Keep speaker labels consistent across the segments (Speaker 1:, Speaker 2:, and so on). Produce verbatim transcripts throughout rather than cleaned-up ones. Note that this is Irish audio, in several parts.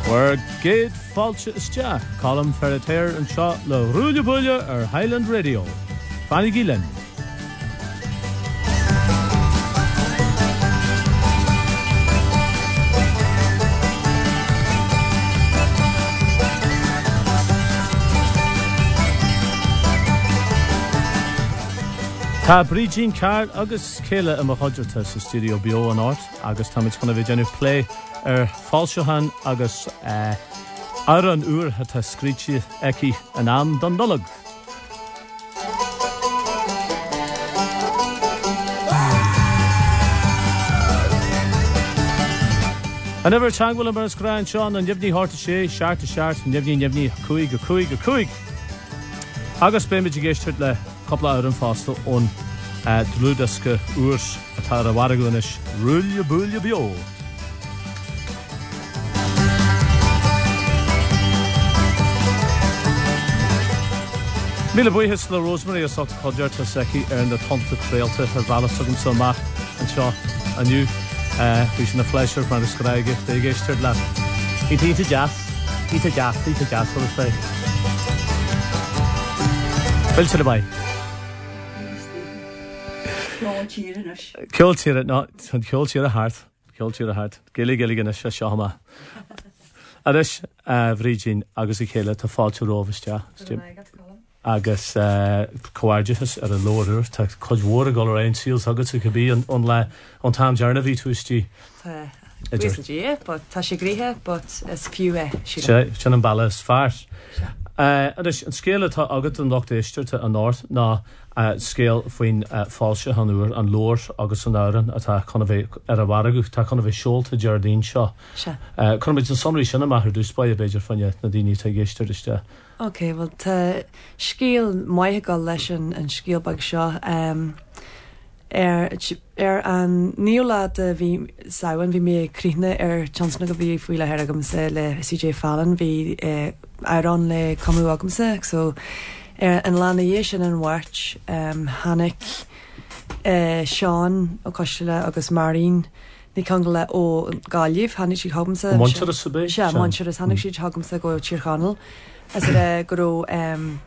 Speaker 1: Where Gate Falcha is ja, Colin Ferreter and shot Le Rulja Bulja or Highland Radio. Fanny Gillen. Tá Brídín Card agus céile am chodjarta sa studio bio an ort agus tá mit chuna bhí déanú play ar Falsehan agus uh, ar an úr tá scríte eici an am don dolog. An ever tangwil am ar sgrain Sean an jefni horta sé, shart to shart, an jefni jefni cuig a cuig a cuig. Agus beimid i géistrit le couple an fásta ón uh, dlúdasca úrs atá a waragúnis rúlja búlja bio. Míle buíhis le Rosemary a socht chodjarta seci ar na tonta crealta ar bhela sugam sa mach an seo aniu bhí sin na fleisir mar na sgraige de géistrit le. Í títa jazz, títa jazz, títa jazz for the say. Bill to the bay. Kill cheer it not, kill cheer a heart, kill cheer a heart. Gilly Gilligan is a shama. Adish, uh, Virgin, Agus Ikela to fall to Rovers, ja. Agus, uh, coargeous at a lower, to cause water go around seals, Agus, it could be on, on, la, on Tam Jarnavi to his G.
Speaker 2: Recently, but Tasha Griha, but as few, eh, she.
Speaker 1: Shannon Ballas, far. Uh, Adish, and scale it Agat and Doctor Easter to a north, na. Uh, scale faoin uh, Falcha hanúr an lór agus an áran atá chuna bheith ar a bharagu tá chuna bheith seolta Jardín seo. Uh, chuna bheith an sonraí sinna maithir dús ba a beidir fanne na daoine tá géistir iste.
Speaker 2: Ok, well tá scéal maithe gáil leis an scéal bag seo um, ar, ar an níolad a bhí saoan bhí mé críne ar chansna go bhí fuile her agamsa le C J Fallon bhí uh, áran le comú agamsa so Er an lana sin an watch um, Hannick uh, Sean ó Coistile agus Marín ní can go le ó gáilíomh Hannick si hagamsa
Speaker 1: Montir is sabé
Speaker 2: se Montir is Hannick si hagamsa go tíorchanal as le go um,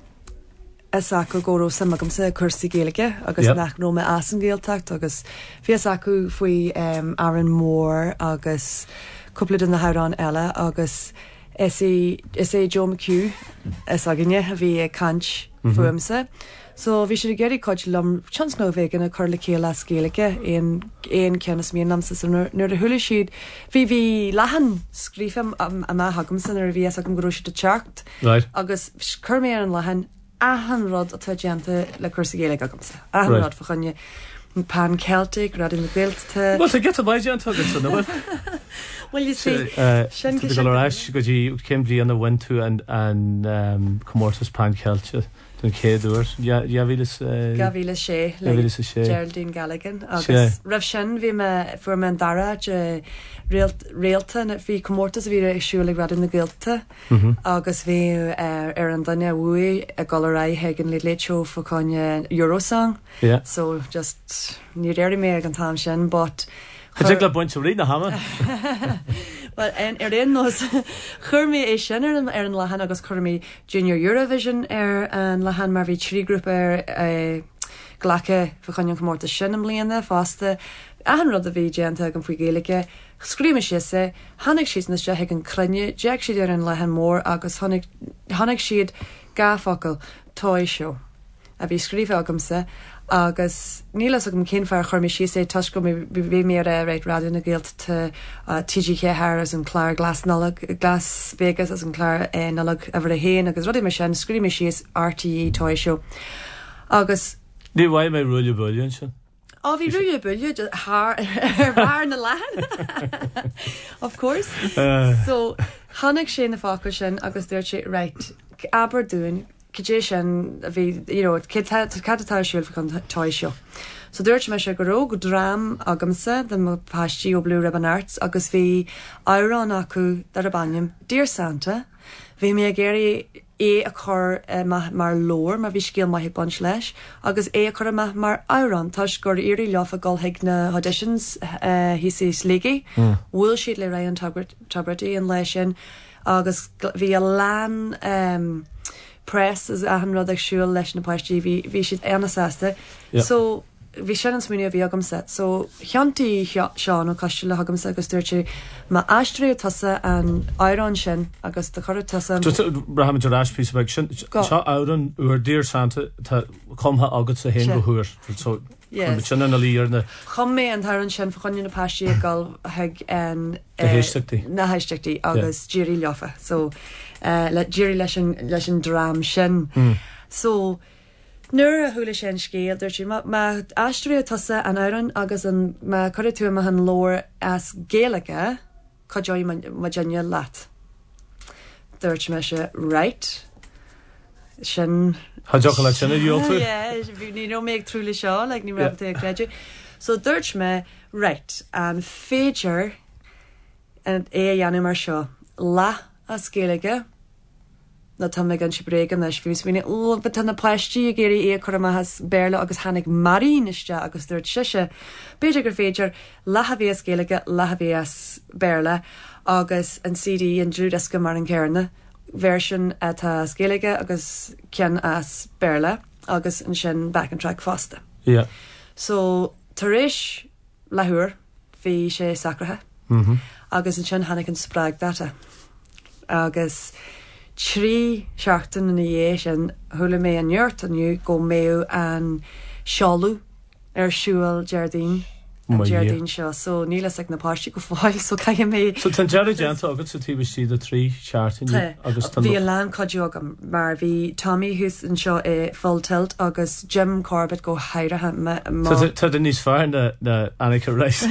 Speaker 2: as acu go sam agamsa cursaí géalaige agus yep. nach nó me as an géaltacht agus fias acu faoi um, Aaron Moore agus cúpla in na hárán eile agus Is é is é Joe McHugh is aginne a bhí cant fuamsa. So bhí sé geirí coid lom chans nó bheith gan a chuir le céile scéalaige éon éon ceannas míon namsa san nuair a thula siad bhí bhí lehan scrífam a má hagamsa ar bhí agam go raibh siad a teacht agus chur mé an lehan ahan rud atá déanta le cursa géalaigh agamsa. Ahan rud fa chunne pan Celtic rad in the built to
Speaker 1: Well to get to buy Jan Tuggerson no
Speaker 2: Well you see
Speaker 1: uh the Galarash go you came bli on the went to and and um Comortus pan Celtic den céadúir ja ja vilas
Speaker 2: Gavilas sé
Speaker 1: Gavilas sé
Speaker 2: Geraldine Gallagher agus Rav Shin vi me for men dara je real realta na fi Comortus vi siúleg rad in the guilta agus vi ar an danya wui a Galarai hegen le lecho for conja Eurosong
Speaker 1: yeah
Speaker 2: so just ní réir mé an tam sin but
Speaker 1: Particular bunch of reading hammer.
Speaker 2: Well, and er in nos churmi é sin ar an lahan agus churmi Junior Eurovision ar an lahan mar bhí trí grúp ar glacha fachann Comórta sin am bliana fásta ahan rud a bhí déanta an faoi géalaige scríime siasa tháinig siad na sé ag an crunne deag siad ar an lahan mór agus tháinig siad gáfocail toisio a bhí scríomh agamsa agus nílas agam cén fear churmi sí sé tuis go bhí mé a réit radio na Gaeilta te T G K Harris an Clár Glas Nullag Glas Vegas as an Clár Nullag a bhar a héin agus rudí mar sin scríime síos R T E toisio agus
Speaker 1: Ní bhaid mé rúile buillion sin
Speaker 2: Oh, bhí rúile buillion ar bhar na lehan Of course uh. So tháinig sé na fácail sin agus dúirt sé right Aberdún Kidé sin a bhí, you know, catatá siúil fa chun toisio. So dúirt me sé go ró go drám agamsa den mo pastí ó Blue Ribbon Arts agus bhí árán acu dar a bannim Dear Santa, bhí mé a géirí é a chur uh, mar lór mar bhí scéal maithigh bunch leis agus é a chur mar árán táis gur irí leofa golthaigh na auditions uh, hí sé slígi bhfuil siad le ra an tabirtí an lei sin agus bhí a lán um, press is a an rud ag siúil leis na páistí bhí siad anasáasta. So bhí sin an smúine a bhí agamsa. So cheantaí seán ó caiiste le agamsa agus dúirte má aistriú tasa an árán sin agus de chuir tasa
Speaker 1: Braham Jarás pí beh sin seo áran uair dír Santa tá comtha agat sa hén go thuair so sin na líarna.
Speaker 2: Chum mé an tharann sin fachaine na páistí a gáil ag an
Speaker 1: héisteachtaí
Speaker 2: na héisteachtaí agus ddíirí leofa. So le ddíirí leis an drám sin. So nuair a thula sin scéal dúirtí má aistriú tasa an áran agus an má chuir tú a an lór as géalacha chuidóid ma déine leat. Dúirt me se right sin
Speaker 1: Hadjocha le sinna dúilta?
Speaker 2: Ní nó méid trúla seo le ní rabta ag greidir. So dúirt me right an féidir é dhéanam mar seo le a scéalacha na tá me gan si bregan leis fiús vína ó be tanna pleistí a géirí é chu has béla agus hanig maríneiste agus dúirt siise beidir gur féidir lethaví scéalacha lethaví béla agus an C D an drúdasca mar an cearna version atá scéalacha agus cean as béla agus an sin back and track fásta.
Speaker 1: Yeah.
Speaker 2: So taréis lethúr hí sé sacrathe
Speaker 1: mm-hmm.
Speaker 2: agus an sin hanig an sppraag data agus trí seachtain in dhé sin thula mé an neart aniu go méú an seáú ar siúil Jardín an Jardín seo so nílas ag na páistí go fáil so cai mé
Speaker 1: So tan Jerry Genta agus sa tíbistí de trí seachtain agus
Speaker 2: bhí a lán codú agam mar bhí Tommy Hughes an seo é full tilt agus Jim Corbett go hairithe
Speaker 1: Tá den níos fear na Annika Rice.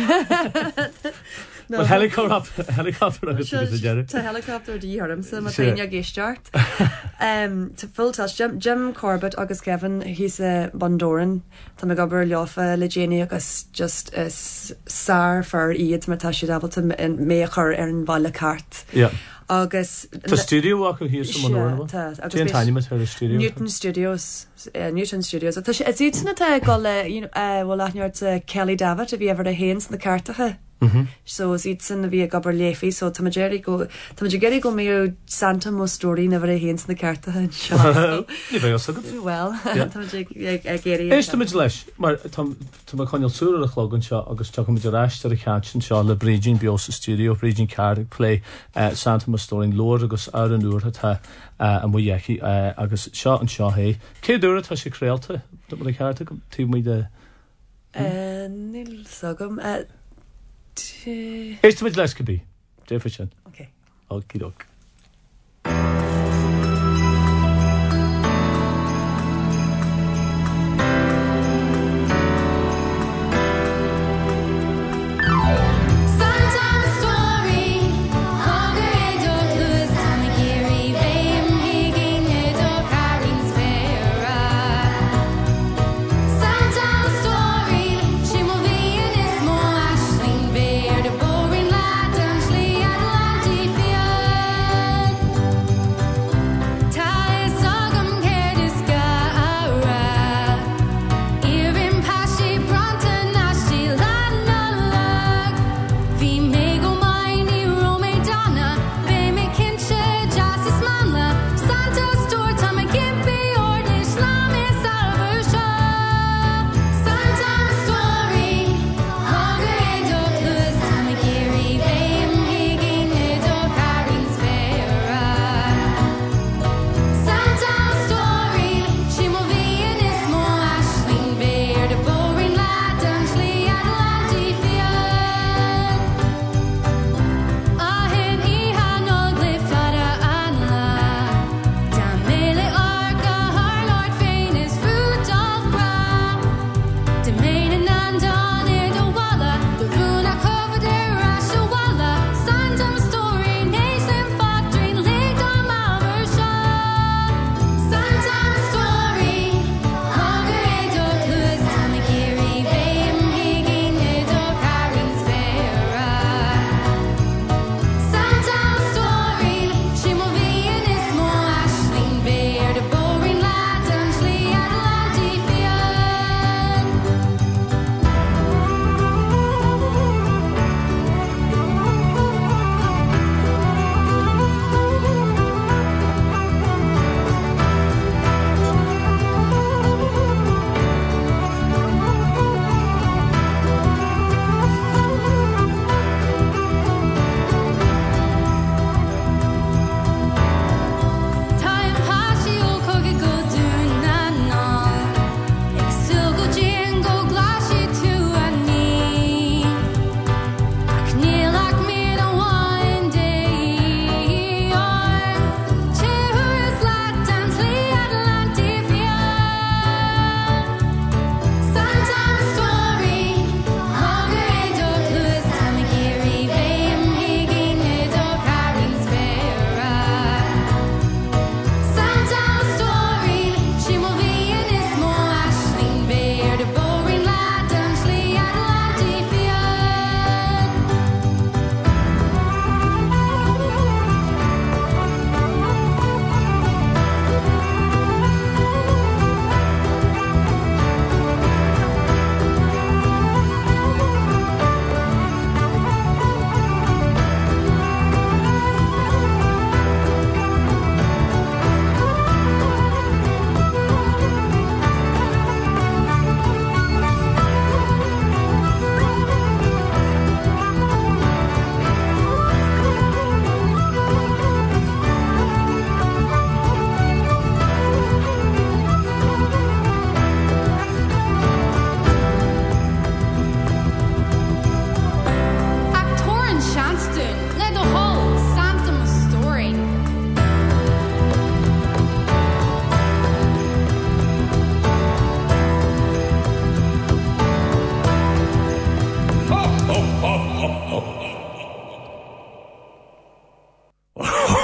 Speaker 1: No, helicopter helicopter agus Jerry.
Speaker 2: Tá helicopter díharm sa má daine géisteart. Um to full touch Jim, Jim Corbett agus Kevin he's a Bondoran tá me gobar leofa le Jenny agus just is sar for iad mar tá siad abal mé chur ar an bhaile cart.
Speaker 1: Yeah.
Speaker 2: Agus
Speaker 1: Tá studio acu hí sa Bondoran.
Speaker 2: Tá.
Speaker 1: Tá tiny mit her studio.
Speaker 2: Newton Studios uh, Newton Studios. Tá sé it's na tá go le you know uh, well lachneart Kelly Davitt if you ever the hands na cartacha.
Speaker 1: Mm-hmm.
Speaker 2: So is it sin a bhí gobar léfi so tá Jerry go tá Jerry go mé Santa mo story na bhar héins na carta an seo.
Speaker 1: Ní bheith osagad.
Speaker 2: Well, tá géirí.
Speaker 1: Éiste mid leis mar tá chuineal súra a chlógann seo agus tu mid ráiste a chean seo le Brígin Bios studio Brígin Cardiff play uh, Santa mo story lór agus ar an úr atá uh, an muhéici uh, agus seo an seo hé. Cé dúra tá sé créalta do mar carta tú mu de
Speaker 2: Níl sagam
Speaker 1: Éiste mid leis go bí. Défa sin.
Speaker 2: Okay.
Speaker 1: Okey-doke.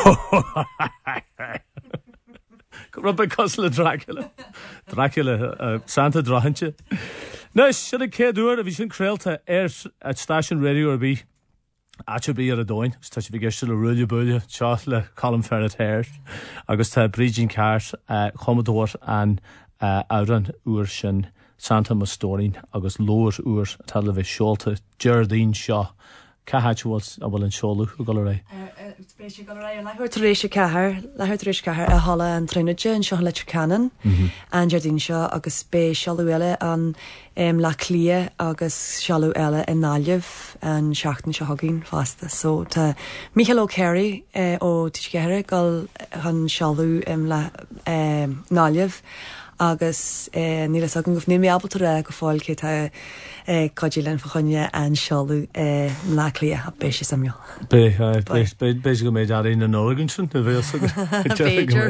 Speaker 1: Rubber Cosla Dracula. Dracula, uh, Santa Drahantje. No, should I care do it if you shouldn't crail to air at station radio or be actually ar a dóin, tá sé bhí geiste le rúile buile, teas le Colm Ferret Hairs, agus tá Brídín Carr, uh, Commodore an uh, Áran úr sin Santa Mastorin agus lór úr tá le bheith seolta Gerardine Shaw. Cahatchwals a bhfuil an seolú go le ré.
Speaker 2: Spéisi go ré lethir taréis cethir, lethir taréis cethir a hala an trinaide an seo le Canan, an Gerardine Shaw agus spé seolú eile an um, le clia agus seolú eile in náileh an seachtain se haginn fasta. So tá Michael O'Carey uh, ó Tisceire gal an seolú um, le um, náileh agus uh, nílas agan goh nímí abal ré go fáil cé tá uh, codílen fa chunne an seolú uh, le clia a béisi samio.
Speaker 1: Bé, béis go méid ar na nógan sin na bhéil
Speaker 2: Béidir.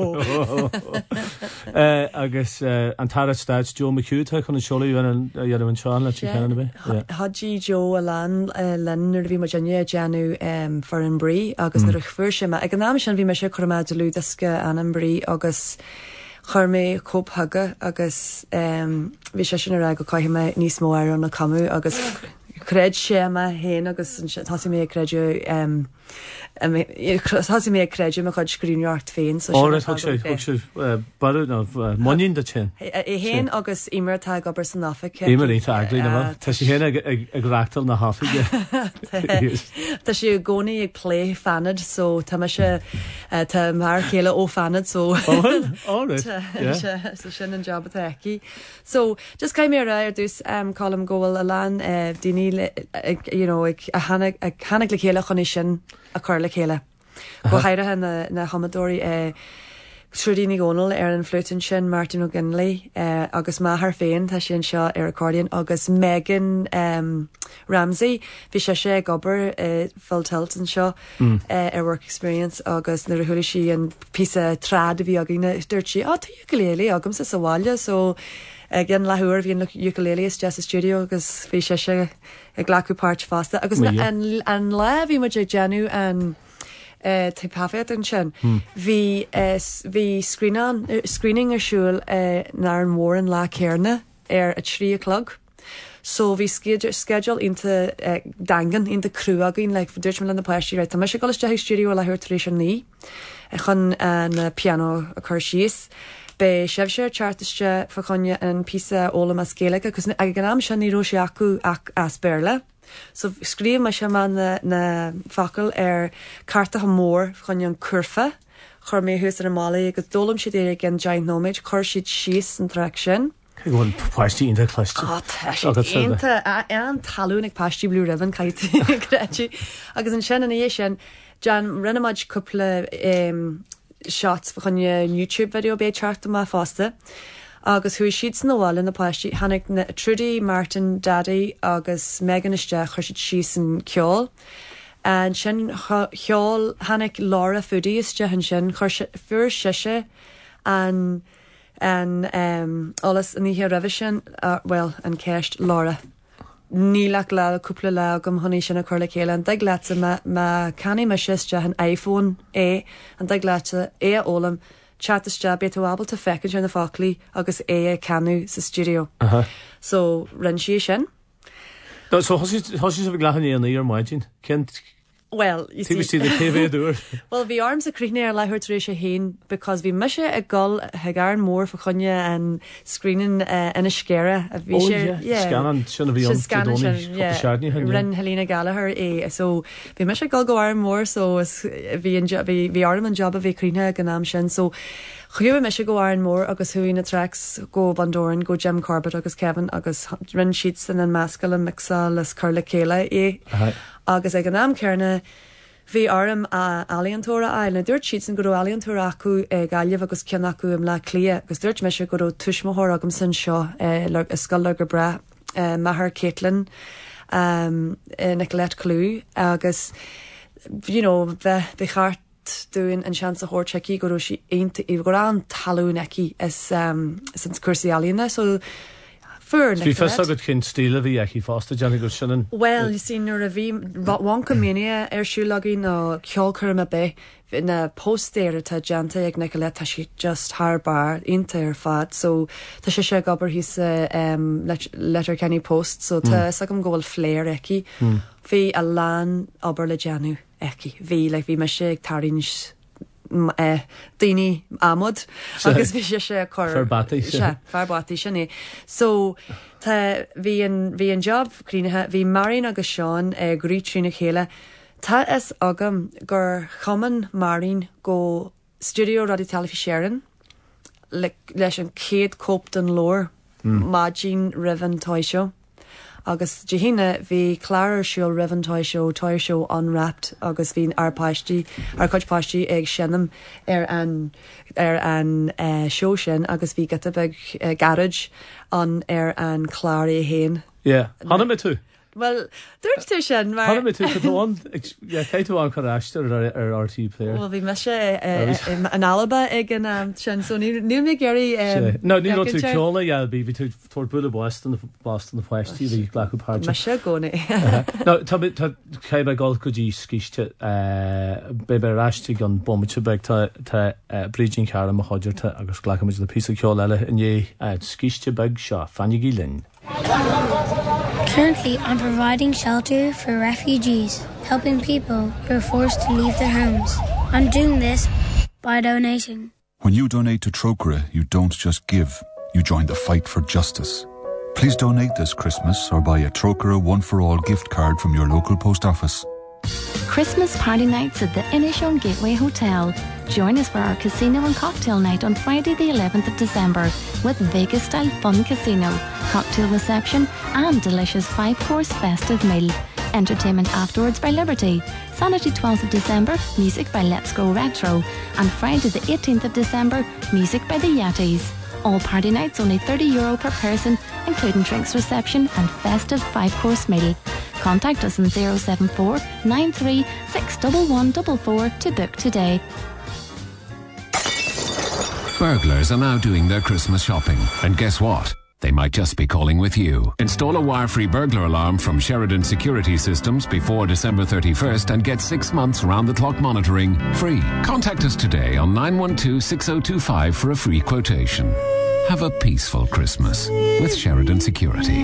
Speaker 1: Agus an tarad staid Joe McHugh chun an seolú an dhéanamh an seán le Canan bé.
Speaker 2: Hadí Joe a lan lennar bhí mar Jenny Janu um, for an brí agus na ruchfuir sem ag an náam sin bhí me se chumá de lúdasca an an brí agus chuir mé cóp haga agus um, bhí sé sin ra go caiithí mé níos mó ar an na camú agus creid sé a héin agus tasí mé creidú um, tasí mé creidú me chuid scríneart féin.
Speaker 1: Ára thug sé thug sé barú ná moín de sin.
Speaker 2: I héin agus imirtá gobar san África.
Speaker 1: Imirí tá aglí na tá sé héna ag reachtal na África.
Speaker 2: Tá sé gcónaí ag plé fanad so tá me se tá mar chéile ó fanad so sin an job a eici. So just caiim mé ra ar dús colm ggóil a lán daoine you know, ag hannig le chéile chuní sin a chuir le chéile. Go hairithe na, na Commodore uh, Trudíní Gónal ar an flutin sin Martin O'Ginley uh, agus máthar féin tá sin seo ar accordion agus Megan um, Ramsey bhí sé sé gobar uh, full tilton seo mm. uh, ar work experience agus na rathúla si an písa trád a bhí agin dúirt si á tá ukulele agam sa saháile so Again, lahúr bhíon ukulele is just a studio agus bhí sé sé ag ghlacu páirt fásta agus na, an, an le bhí mu Janu an uh, tipafet an sin bhí bhí screening ar siúil uh, nar an mór an lá céirne ar a trí o'clock. So bhí schedule into uh, dangan into crew agin like dúirt me le na páistí right tá me sé go isteach studio lethúir tar éis an ní chun an uh, piano a chuir síos. Be sef sé chartiste fa chunne an písa ólam a scéalacha, cos ag gan am sin ní ró sé acu ach as bearla. So scríam me sem an na, na facail ar carta ha mór chunne an curfa, chur mé hús ar mála agus dólam siad é gan giant nóméid, chur siad síos an traic sin.
Speaker 1: Gwn páistí inta chluiste.
Speaker 2: Á, tá sé inta an talún ag páistí Blue Ribbon caiti creidí. Agus an sin an é sin, Jan rinnemáid cúpla um, shots fa chunne YouTube video bé charta má fásta agus hui siad san bháil in na páistí hanig na Trudy, Martin, Daddy agus Megan iste chuir siad síos an ceol an sin cheol hanig Laura Foodie iste han sin chuir fuair siise an an um, alles an ihe revision uh, well an ceist Laura nílach le cúpla le gom honí sin a chuir le chéile an daag leata má caní me siiste an iPhone é an daag leata é a ólam chatiste beú ábalta fecinn sin na fáclaí agus é a canú sa studio. Uh-huh. So rin si sin.
Speaker 1: No, so hosí sa bh gleachan íon ar maidin? Kent
Speaker 2: Well, you see,
Speaker 1: see the T V door.
Speaker 2: Well, the arms a creaking air like her Trisha Hain because we miss a gull hagar more for Kunya and screening uh, in a scare.
Speaker 1: Oh yeah, yeah. Scanning shouldn't be on.
Speaker 2: Scanning, yeah. Rin Helena Gallagher. Eh, so we miss a gull go arm more. So we enjoy we we arm and job of a creaking ganam shin. So Chuú me se go áin mór agus thuína tracks go Bandoran, go Jim Corbett agus Kevin agus Rin Sheetson and Maskell and Mixa les Carla Kayla é uh-huh. agus ag an am cearna bhí orm a Aliantóra aile dúirt Sheetson go Aliantóra acu ag gaileh agus cean acu am le clia agus dúirt me se go tuismóthir agam san seo uh, scoil le go bra uh, Maher Caitlin um, uh, Nicolette Clue agus you know bheith chart doing an chance a horcheki go si einta i go an talún eki is um since cursi alina so Fur
Speaker 1: Bhí fe agad cin stíle bhí ag í fásta Johnny go sinnan.
Speaker 2: Well, you see, nuair a bhí bhain comíine ar siúlagaí nó ceolcurm a bé na postéir tá deanta ag Nicolette tá si just thbar inta ar fad, so tá sé sé gobar hí sa um, Letterkenny Post, so tá sagam go bhfuil fléir eici. Bhí a lán obair le deanú eici. Bhí le bhí me sé ag taríns Uh, daoine amod agus bhí sé sé chur
Speaker 1: Ferbátaí
Speaker 2: se ferbátaí sinné. So tá bhí an bhí an job crínethe bhí Marín agus Seán ag grí trína chéile. Tá is agam gur chaman Marín go Studio Radio Telefi Sharon le, leis an céad cópt an lór Máidín Rivan Toy Show. Agus Jehina bhí Clara siúil Rivan Toy Show, Toy Show Unwrapped, agus bhín ar páistí, ar coid páistí ag sinnam ar an, ar an uh, show sin, agus bhí gata beg uh, garage an ar an Clara héin.
Speaker 1: Yeah, hanna me tú.
Speaker 2: Well, dúirt tú sin, mar...
Speaker 1: Hanna me tú chutáin, cé tú an choráiste ar R T Player.
Speaker 2: Well, bhí me sé an alaba ag an um, sin, so ní mé geirí...
Speaker 1: No, ní nó tú ceolna ealbí, bhí tú tór bula Boston Boston na páistí, bhí ghlachu páirte.
Speaker 2: Me sé gcóna.
Speaker 1: No, tá cé bheith gáil go dí scíiste, be be ráistí gan bommite beg tá brídín ceara a choidirta agus ghlacha muid le písa ceol eile in é scíiste beg seo, Fanny Lynn.
Speaker 3: Currently, I'm providing shelter for refugees, helping people who are forced to leave their homes. I'm doing this by donating.
Speaker 4: When you donate to Trócaire, you don't just give, you join the fight for justice. Please donate this Christmas or buy a Trócaire One for All gift card from your local post office.
Speaker 5: Christmas party nights at the Inishowen Gateway Hotel. Join us for our casino and cocktail night on Friday the eleventh of December with Vegas-style fun casino, cocktail reception and delicious five-course festive meal. Entertainment afterwards by Liberty. Saturday twelfth of December, music by Let's Go Retro. And Friday the eighteenth of December, music by the Yetis. All party nights only thirty euro per person, including drinks reception and festive five-course meal. Contact us on zero seven four nine three six one one four four to book today.
Speaker 6: Burglars are now doing their Christmas shopping. And guess what? They might just be calling with you. Install a wire-free burglar alarm from Sheridan Security Systems before December thirty-first and get six months round-the-clock monitoring free. Contact us today on nine one two six zero two five for a free quotation. Have a peaceful Christmas with Sheridan Security.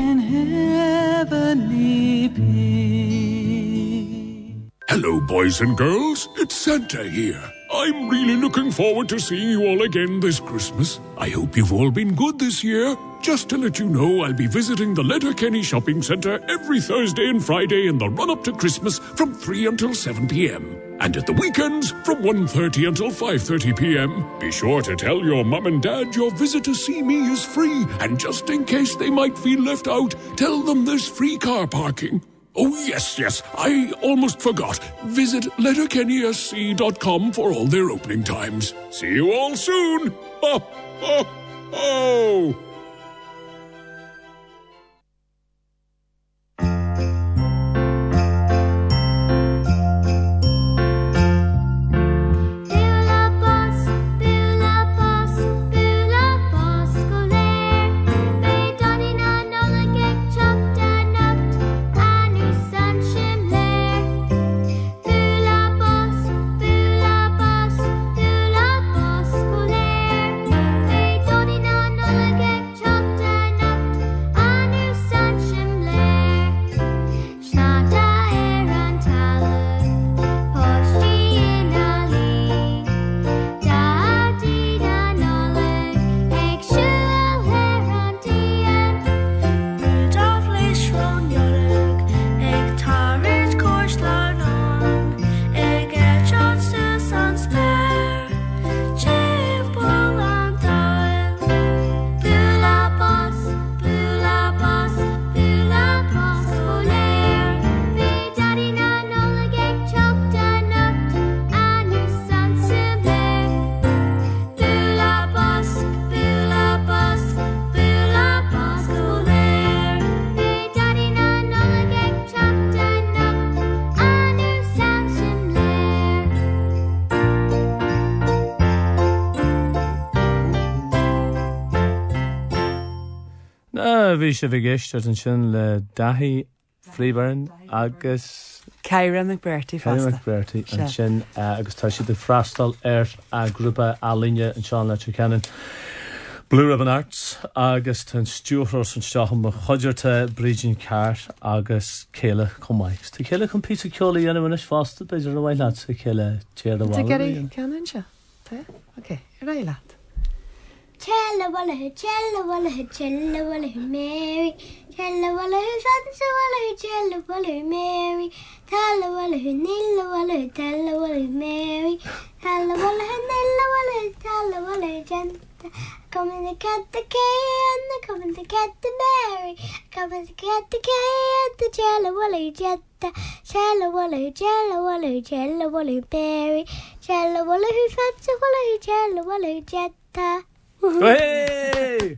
Speaker 7: Hello, boys and girls. It's Santa here. I'm really looking forward to seeing you all again this Christmas. I hope you've all been good this year. Just to let you know, I'll be visiting the Letterkenny Shopping Centre every Thursday and Friday in the run-up to Christmas from three until seven p.m. And at the weekends from one thirty until five thirty p.m. Be sure to tell your mum and dad your visit to see me is free. And just in case they might feel left out, tell them there's free car parking. Oh, yes, yes, I almost forgot. Visit letterkenny s c dot com for all their opening times. See you all soon. Ho, ho, ho.
Speaker 3: Again.
Speaker 1: Bhí sé bhígeist ar an sin le Daithí Freeburn agus
Speaker 2: Kyra McBerty
Speaker 1: Kyra
Speaker 2: fasta.
Speaker 1: McBerty an
Speaker 2: Sure.
Speaker 1: sin uh, agus tá si de freistal ar a grúpa a líne an seán le Trecanan Blue Ribbon Arts agus tan stúrthos an steacham mo chuidirte Brígin Carr agus Céile Comáis. Tá Céile chun pizza ceola dhéanamh is fásta beidir a bhhaid leat sa Céile tíar a
Speaker 2: Tá
Speaker 1: bhhail.
Speaker 2: geirí ceann se? Tá? Ok, ar é leat.
Speaker 3: Chella walla who, chella walla who, chella walla who, Mary. Chella walla who, Santa walla who, chella walla who, Mary. Talla walla who, Nilla walla who, talla walla who, Mary. Talla walla who, Nilla walla who, talla walla who, Janta. Come in the cat the K and the come in the cat the Mary. Come in the cat the K and the chella walla who, Janta. Chella walla who, chella walla who, chella walla who, Mary. Chella walla who, Santa walla who, chella walla who, Janta.
Speaker 1: Hey!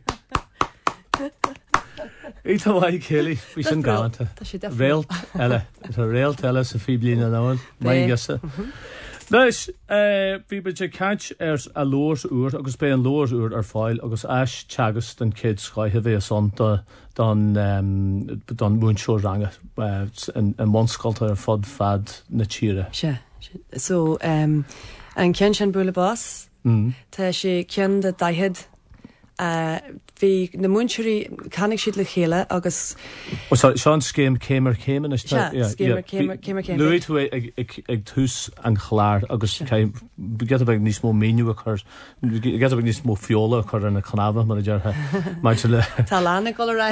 Speaker 1: Ítá bhaid Céile, bhí sin galanta.
Speaker 2: Tá sé definitely.
Speaker 1: Réalt eile, tá réalt eile sa fí bliana náil, mai
Speaker 2: Bé.
Speaker 1: gasa. Leis, bhí beidir cant ar a lóir úr, agus bé an lóir úr ar fáil, agus eis teagas den cid schaithe bhí a son don múnseo ranga, an monscalta ar fod fad na tíre.
Speaker 2: Se. So, um, an cean sin bula bás, tá sé cean de daihead uh, bhí na múnseirí canig siad le chéile agus
Speaker 1: Seán scéim céimar céimen is
Speaker 2: Se, scéimar céimar- céimar céimar.
Speaker 1: Luí tú ag tús an chláir agus get beh níos mó méniu a chur get beh níos mó fiola a chur an na chanabha mar a deartha mai le
Speaker 2: tá lána go ra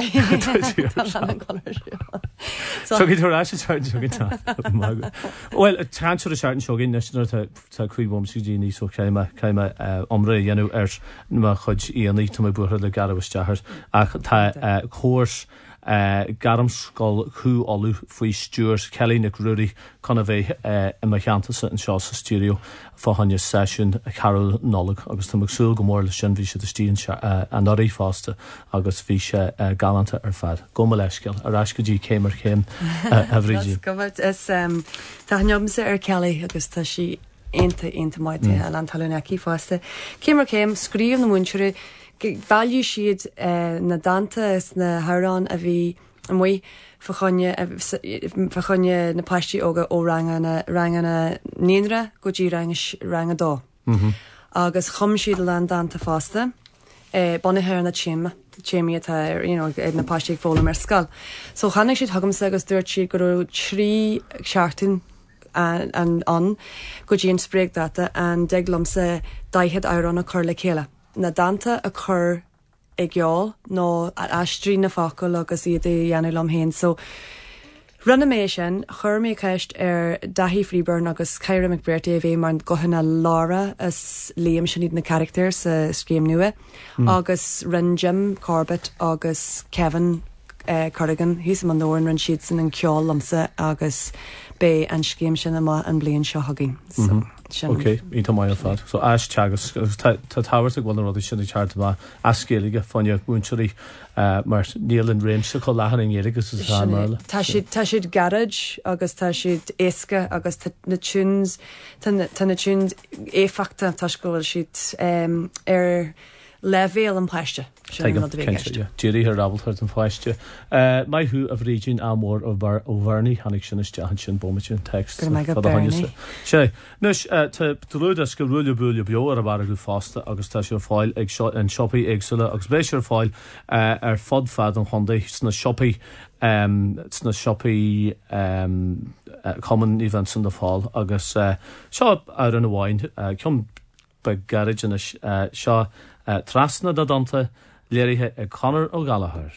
Speaker 1: So git rá sé tá. Well, transfer a seartan sogin national tá cuibom sí díní so céime céime omra dhéanú ar na chud íanaí tá buthir le garh stehar ach tá chós garam scoil chu olú faoi stúr Kelly na Rudy chuna bheith i mar cheantasa an seo sa stúdio fáhanne session a Carol Nollaig agus tá magsúil go mór le sin bhí sé de stíon an orí fásta agus bhí sé galanta ar fad. Go me leisceil ar eis go dtí céimar céim a bhrídí.
Speaker 2: Tá neom sa ar Kelly agus tá si einta einta maidte an an talúna cí fásta. Céimar céim scríomh na múnseirí Valú siad uh, na danta is na Harán a bhí mui fachanne na pastí óga ó ranga na ranga na néanra go dtí ranga dó. Agus chum siad le an danta fásta, uh, bonnathir na tíime, tíimi atá you know, na pastí fóla mar scal. So chanig siad hagamsa agus dúirt siad go raibh trí seachtain an an an go dtí an spréag data an deaglamsa daichead éireann a chur le chéile. Na danta a chur ag geall nó a astrí na facail agus iad é dhéanú am héin. So runna mé sin chur mé ceist ar Daithí Freeburn agus Kyra McBerty a bhí mar gohanna Laura as léam sin iad na character sa scéim nua agus run Jim Corbett agus Kevin uh, Corrigan hís man nóir run siad san an ceáil lamsa agus bé an scéim sin am an blion seo hagin. So, sin-
Speaker 1: Ok, ítá mai al fad. So eis teagas tá táhairt ag bhil rud sinna teart má ascéige fanne múnseirí mar níl an réim se chu lehan in éigegus is
Speaker 2: Sinné.
Speaker 1: marla.
Speaker 2: Tá siad tá siad garage agus tá siad éasca agus tá na tunes tá na tá na tunes éfachta tá scoil siad um, ar levéal an pleiste.
Speaker 1: Díirí ar rabbalthart an fáiste. Mai thu a bhrídín amór ó bharnaí hanig sin isteach sin bomitin text.
Speaker 2: Gur mbeidh go Bernie.
Speaker 1: sé. Nus talúdas go rúla búla beo ar a bhar go fásta agus tá seo fáil ag an shoppaí agsúla agus béis ar fáil ar fod fad an chundaí sna shoppaí sna shoppaí common events in the fall agus seo ar an bháin cum be garage in seo trasna da danta léirithe ag Conor ó Gallagher.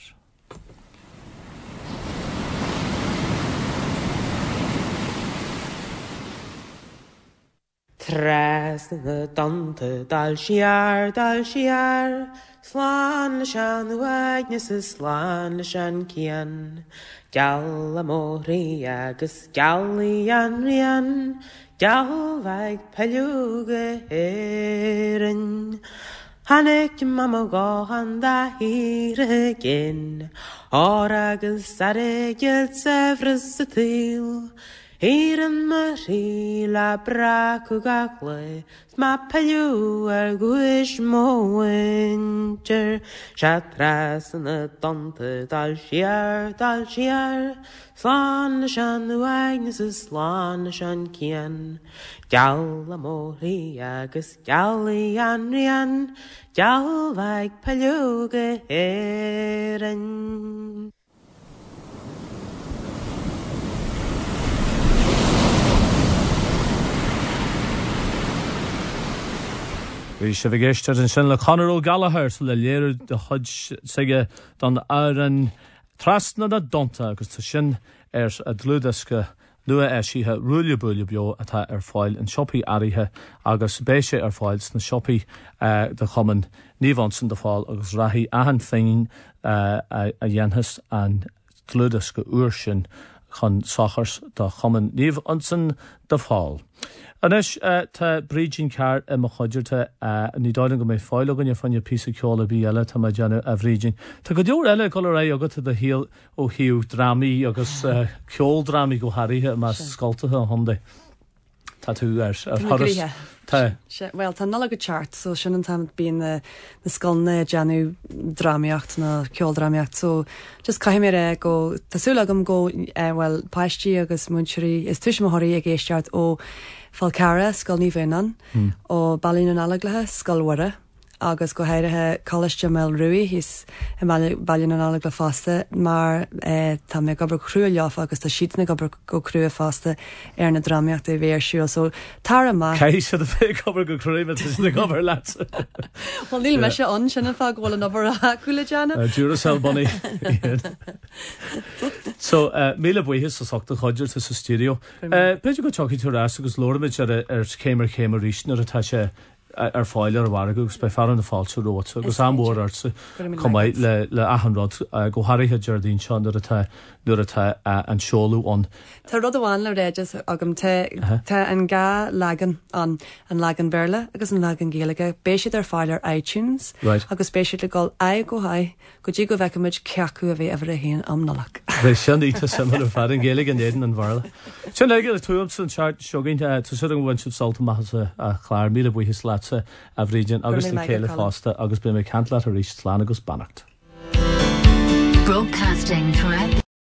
Speaker 8: Trasna da danta dal siar dal siar slán le sean uaignas is slán le sean cian gal amórí agus galí an rian gal bhaig peilúga éireann Hannig mama gohan da hir gin Or agus ar egil sefrys y til Eiran Marie la bracu gagle, ma pelu ar guish mo winter. Shatras and the dante dal shiar, dal shiar. Slan shan the wagnes is slan shan kian. Galla mori agus galli an rian. Gal vag pelu ge eran.
Speaker 1: Bhí sé bh géistear an sin le Conor O'Gallagher le léir de chuid sige don áran trasna na donta agus tá sin ar a dlúdasca nua é sithe rúile búile beo atá ar fáil an siopaí áirithe agus béise ar fáil sna siopaí de chuman níomhansan de fáil agus rathí ahan féin a dhéanthas an dlúdasca uair sin chun sachars de chuman níomhansan de fáil. Anis tá brídín ceart a mo chuidirte ní dáilan go mé fáil gan fanne pí ceola bí eile tá mai deanna a bhrídín. Tá go dúr eile go ré agat a híal ó hiú ddraí agus ceol ddraí go haíthe me scoiltathe a honda. Tá tú ar thuras.
Speaker 2: Well, tá nula go chart, so sin an tam bíon na scolna deanú ddraíocht na ceolddraíocht, so just caiim mé go tásúla agam go well páistí agus muinteirí is tuis mothirí a géisteart ó Falcara scoil ní bhénan ó bailín an alaglathe scoilhara agus go héirithe Coláiste Mel Ruí hís bailín an alagla fásta mar tá mé gobar cruúil leofa agus tá siadna gobar go cruúa fásta ar na ddraíocht é bhéir siú, so tára má
Speaker 1: Cé sé a fé gobar go cruúim na gobar leat.
Speaker 2: Well, níl me se an sinna fá bhil an obair a cúla deanna.
Speaker 1: Dúra sel bunny. So míle buíthe sa soachta chuidir sa studio. Beidir go teí tú rás agus lóramid ar céimar céimar rísna a tá sé ar fáile ar bhhargus be fear an na fáilte rót, agus an mór arsa chumáid le le ahanrad go háirithe Jardín seán nuair atá nuair atá an seolú an.
Speaker 2: Tá rud amháin le réidir agam tá an gá legan an an legan Berla agus an legan Gaeilge, béisiad ar fáil ar iTunes agus béisiad le gáil a go haid go dtí go bhheicimiid ceacu a bheith ever a héan am nalach.
Speaker 1: Bheith sin íta sem ar fear an Gaeilge an éan an bharla. Sin leige le túm san seart seogainte tú si an bhain salta maithe a chláir míle buíthe láte a bhrídin agus na céile fásta agus be mé cantla a ríist slán agus bannacht.
Speaker 9: Broadcasting throughout